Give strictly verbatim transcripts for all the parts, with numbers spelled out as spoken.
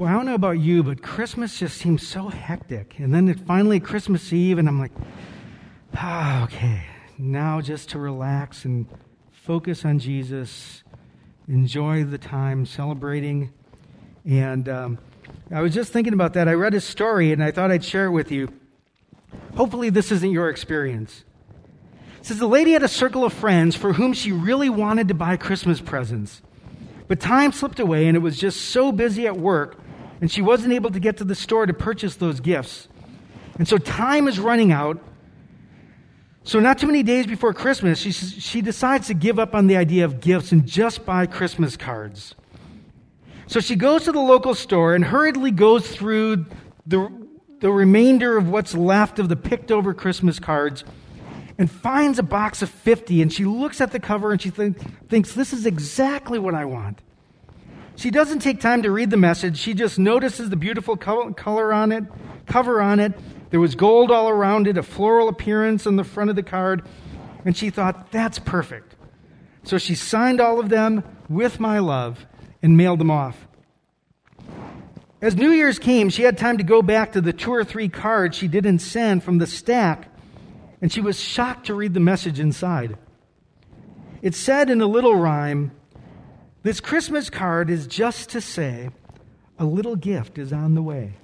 Boy, I don't know about you, but Christmas just seems so hectic. And then it finally Christmas Eve, and I'm like, ah, okay, now just to relax and focus on Jesus, enjoy the time celebrating. And um, I was just thinking about that. I read a story, and I thought I'd share it with you. Hopefully this isn't your experience. It says the lady had a circle of friends for whom she really wanted to buy Christmas presents. But time slipped away, and it was just so busy at work, and she wasn't able to get to the store to purchase those gifts. And so time is running out. So not too many days before Christmas, she, she decides to give up on the idea of gifts and just buy Christmas cards. So she goes to the local store and hurriedly goes through the, the remainder of what's left of the picked-over Christmas cards and finds a box of fifty, and she looks at the cover and she think, thinks, this is exactly what I want. She doesn't take time to read the message. She just notices the beautiful color on it, cover on it. There was gold all around it, a floral appearance on the front of the card, and she thought, that's perfect. So she signed all of them with my love and mailed them off. As New Year's came, she had time to go back to the two or three cards she didn't send from the stack, and she was shocked to read the message inside. It said in a little rhyme, this Christmas card is just to say, a little gift is on the way.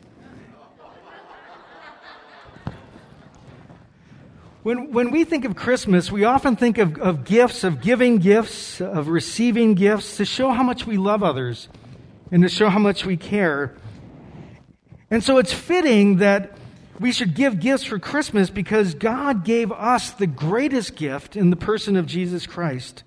When, when we think of Christmas, we often think of, of gifts, of giving gifts, of receiving gifts to show how much we love others and to show how much we care. And so it's fitting that we should give gifts for Christmas because God gave us the greatest gift in the person of Jesus Christ.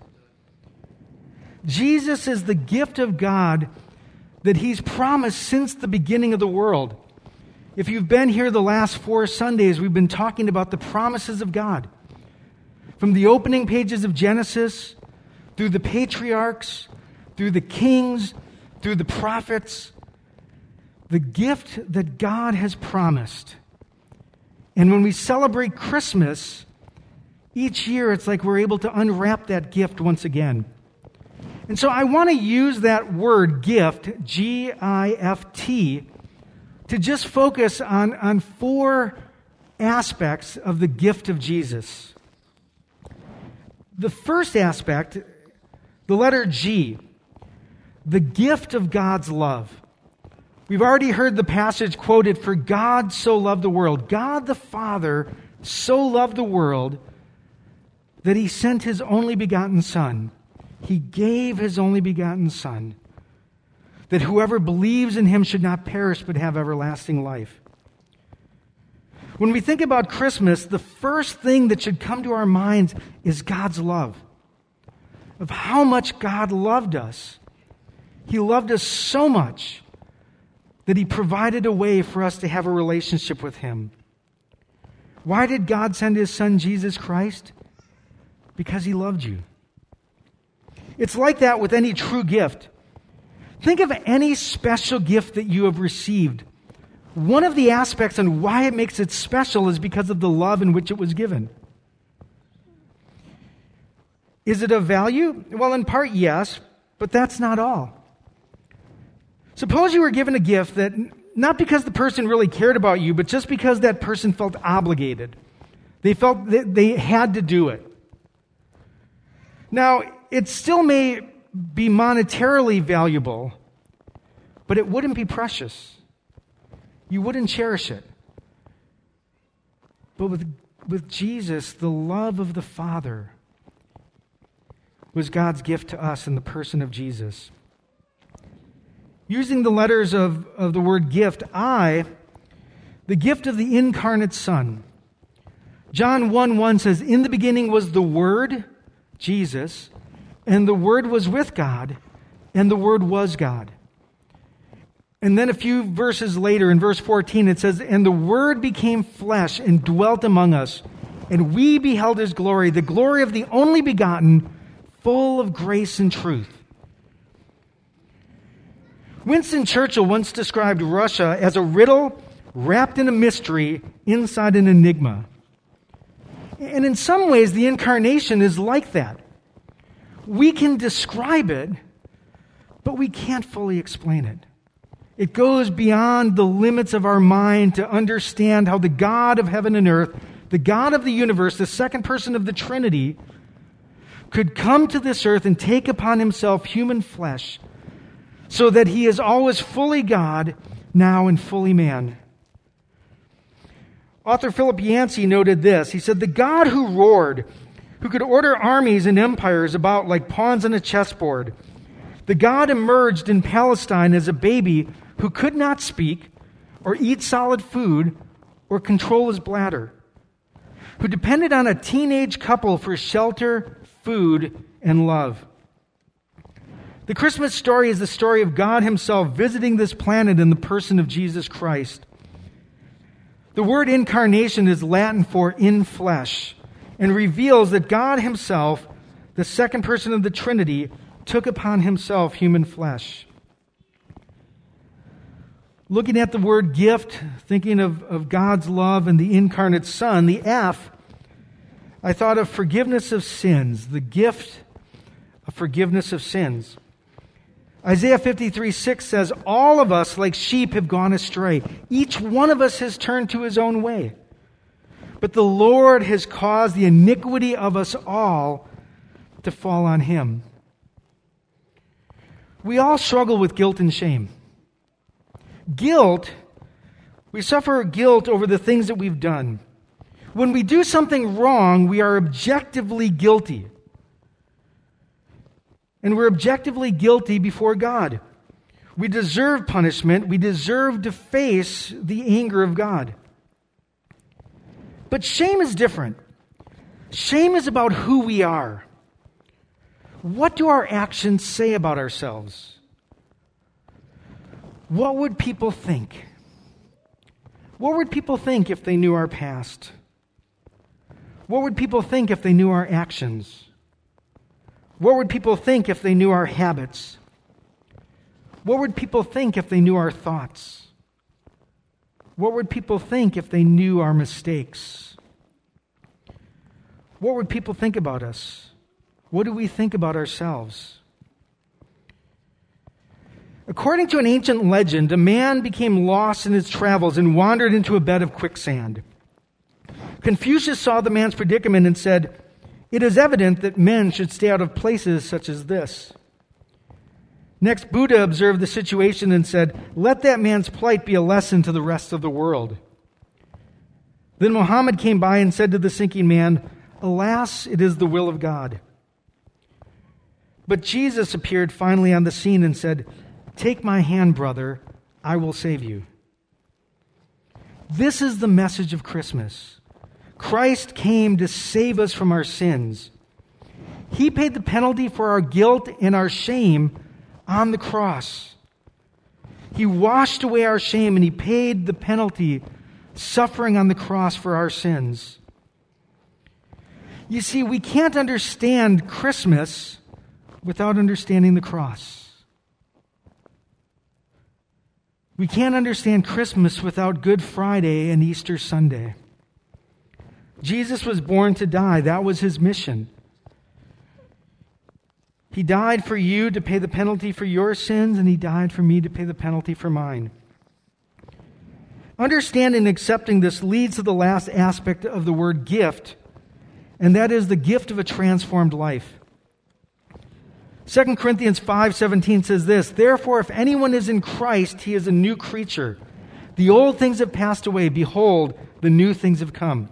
Jesus is the gift of God that He's promised since the beginning of the world. If you've been here the last four Sundays, we've been talking about the promises of God. From the opening pages of Genesis, through the patriarchs, through the kings, through the prophets, the gift that God has promised. And when we celebrate Christmas, each year it's like we're able to unwrap that gift once again. And so I want to use that word gift, G I F T, to just focus on, on four aspects of the gift of Jesus. The first aspect, the letter G, the gift of God's love. We've already heard the passage quoted, for God so loved the world. God the Father so loved the world that He sent His only begotten Son. He gave His only begotten Son, that whoever believes in Him should not perish but have everlasting life. When we think about Christmas, the first thing that should come to our minds is God's love, of how much God loved us. He loved us so much that He provided a way for us to have a relationship with Him. Why did God send His Son, Jesus Christ? Because He loved you. It's like that with any true gift. Think of any special gift that you have received. One of the aspects and why it makes it special is because of the love in which it was given. Is it of value? Well, in part, yes, but that's not all. Suppose you were given a gift that, not because the person really cared about you, but just because that person felt obligated. They felt that they had to do it. Now, it still may be monetarily valuable, but it wouldn't be precious. You wouldn't cherish it. But with, with Jesus, the love of the Father was God's gift to us in the person of Jesus. Using the letters of, of the word gift, I, the gift of the incarnate Son. John one one says, in the beginning was the Word, Jesus, and the Word was with God, and the Word was God. And then a few verses later, in verse fourteen, it says, and the Word became flesh and dwelt among us, and we beheld His glory, the glory of the only begotten, full of grace and truth. Winston Churchill once described Russia as a riddle wrapped in a mystery inside an enigma. And in some ways, the incarnation is like that. We can describe it, but we can't fully explain it. It goes beyond the limits of our mind to understand how the God of heaven and earth, the God of the universe, the second person of the Trinity, could come to this earth and take upon himself human flesh so that he is always fully God, now and fully man. Author Philip Yancey noted this. He said, "The God who roared, who could order armies and empires about like pawns on a chessboard, the God emerged in Palestine as a baby who could not speak or eat solid food or control his bladder, who depended on a teenage couple for shelter, food, and love. The Christmas story is the story of God himself visiting this planet in the person of Jesus Christ. The word incarnation is Latin for in flesh and reveals that God himself, the second person of the Trinity, took upon himself human flesh." Looking at the word gift, thinking of, of God's love and the incarnate Son, the F, I thought of forgiveness of sins, the gift of forgiveness of sins. Isaiah fifty-three six says, "All of us like sheep have gone astray. Each one of us has turned to his own way. But the Lord has caused the iniquity of us all to fall on him." We all struggle with guilt and shame. Guilt, we suffer guilt over the things that we've done. When we do something wrong, we are objectively guilty. And we're objectively guilty before God. We deserve punishment. We deserve to face the anger of God. But shame is different. Shame is about who we are. What do our actions say about ourselves? What would people think? What would people think if they knew our past? What would people think if they knew our actions? What would people think if they knew our habits? What would people think if they knew our thoughts? What would people think if they knew our mistakes? What would people think about us? What do we think about ourselves? According to an ancient legend, a man became lost in his travels and wandered into a bed of quicksand. Confucius saw the man's predicament and said, "It is evident that men should stay out of places such as this." Next, Buddha observed the situation and said, "Let that man's plight be a lesson to the rest of the world." Then Muhammad came by and said to the sinking man, "Alas, it is the will of God." But Jesus appeared finally on the scene and said, "Take my hand, brother, I will save you." This is the message of Christmas. Christ came to save us from our sins. He paid the penalty for our guilt and our shame on the cross. He washed away our shame and he paid the penalty, suffering on the cross for our sins. You see, we can't understand Christmas without understanding the cross. We can't understand Christmas without Good Friday and Easter Sunday. Jesus was born to die. That was his mission. He died for you to pay the penalty for your sins, and he died for me to pay the penalty for mine. Understanding and accepting this leads to the last aspect of the word gift, and that is the gift of a transformed life. Second Corinthians five seventeen says this, "Therefore, if anyone is in Christ, he is a new creature. The old things have passed away. Behold, the new things have come."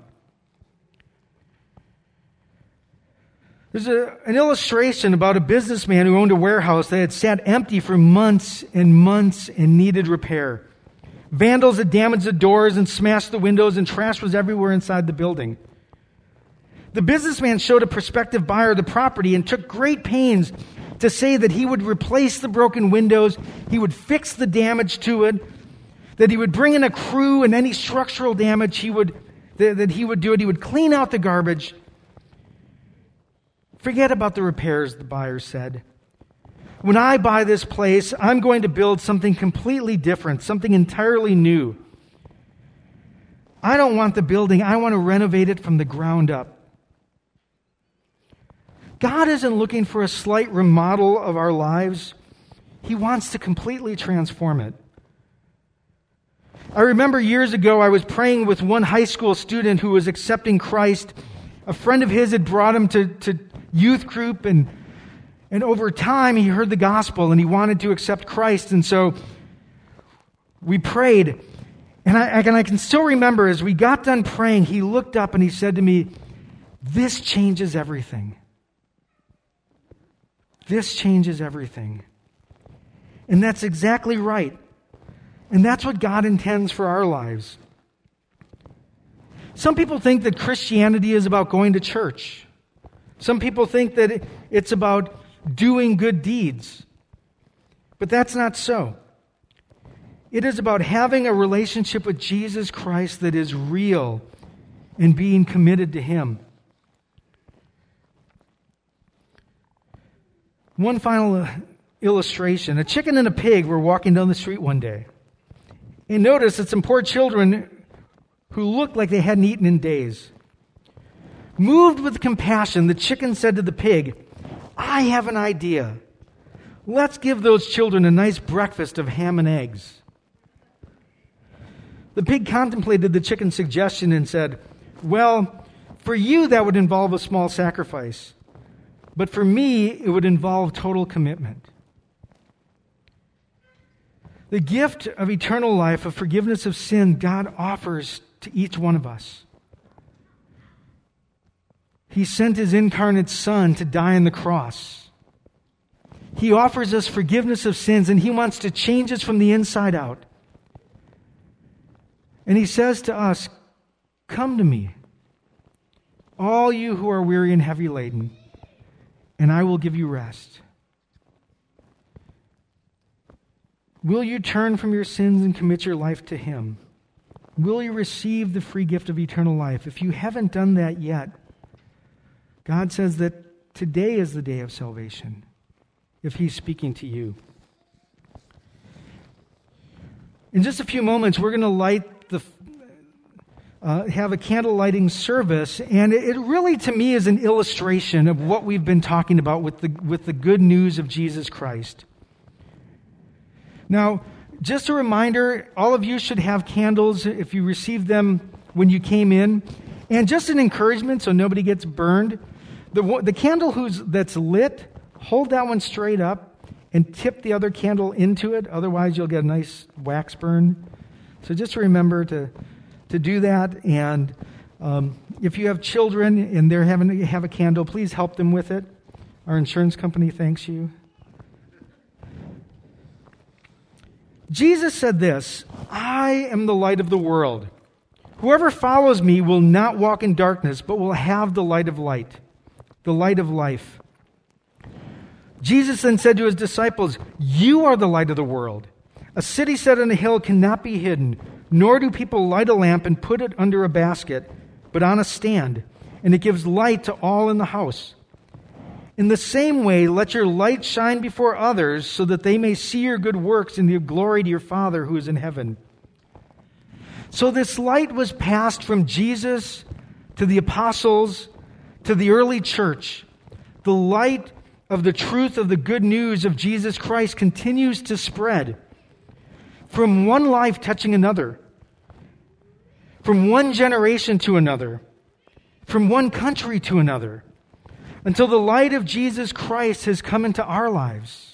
There's a, an illustration about a businessman who owned a warehouse that had sat empty for months and months and needed repair. Vandals had damaged the doors and smashed the windows, and trash was everywhere inside the building. The businessman showed a prospective buyer the property and took great pains to say that he would replace the broken windows, he would fix the damage to it, that he would bring in a crew, and any structural damage he would that, that he would do it. He would clean out the garbage. Forget about the repairs, the buyer said. When I buy this place, I'm going to build something completely different, something entirely new. I don't want the building. I want to renovate it from the ground up. God isn't looking for a slight remodel of our lives. He wants to completely transform it. I remember years ago I was praying with one high school student who was accepting Christ. A friend of his had brought him to, to youth group, and, and over time he heard the gospel and he wanted to accept Christ. And so we prayed. And I, and I can still remember as we got done praying, he looked up and he said to me, "This changes everything. This changes everything." And that's exactly right. And that's what God intends for our lives. Some people think that Christianity is about going to church. Some people think that it's about doing good deeds. But that's not so. It is about having a relationship with Jesus Christ that is real and being committed to Him. One final illustration. A chicken and a pig were walking down the street one day. And notice that some poor children who looked like they hadn't eaten in days. Moved with compassion, the chicken said to the pig, "I have an idea. Let's give those children a nice breakfast of ham and eggs." The pig contemplated the chicken's suggestion and said, "Well, for you that would involve a small sacrifice. But for me, it would involve total commitment." The gift of eternal life, of forgiveness of sin, God offers to each one of us. He sent His incarnate Son to die on the cross. He offers us forgiveness of sins, and He wants to change us from the inside out. And He says to us, "Come to me, all you who are weary and heavy laden, and I will give you rest." Will you turn from your sins and commit your life to Him? Will you receive the free gift of eternal life? If you haven't done that yet, God says that today is the day of salvation, if He's speaking to you. In just a few moments, we're going to light the, uh, have a candle lighting service, and it really, to me, is an illustration of what we've been talking about with the with the good news of Jesus Christ. Now, just a reminder, all of you should have candles if you received them when you came in. And just an encouragement so nobody gets burned. The, the candle who's, that's lit, hold that one straight up and tip the other candle into it. Otherwise, you'll get a nice wax burn. So just remember to, to do that. And um, if you have children and they're having to have a candle, please help them with it. Our insurance company thanks you. Jesus said this, "I am the light of the world. Whoever follows me will not walk in darkness, but will have the light of light, the light of life." Jesus then said to His disciples, "You are the light of the world. A city set on a hill cannot be hidden, nor do people light a lamp and put it under a basket, but on a stand, and it gives light to all in the house. In the same way, let your light shine before others so that they may see your good works and give glory to your Father who is in heaven." So this light was passed from Jesus to the apostles to the early church. The light of the truth of the good news of Jesus Christ continues to spread from one life touching another, from one generation to another, from one country to another, until the light of Jesus Christ has come into our lives.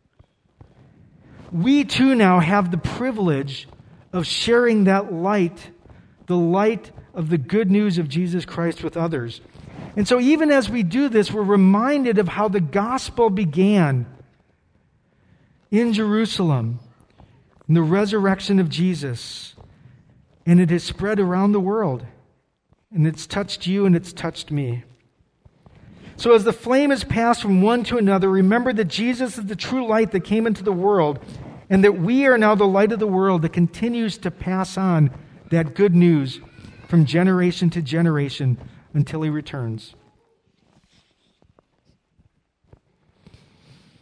We too now have the privilege of sharing that light, the light of the good news of Jesus Christ with others. And so even as we do this, we're reminded of how the gospel began in Jerusalem, in the resurrection of Jesus. And it has spread around the world. And it's touched you and it's touched me. So as the flame has passed from one to another, remember that Jesus is the true light that came into the world, and that we are now the light of the world that continues to pass on that good news from generation to generation until He returns.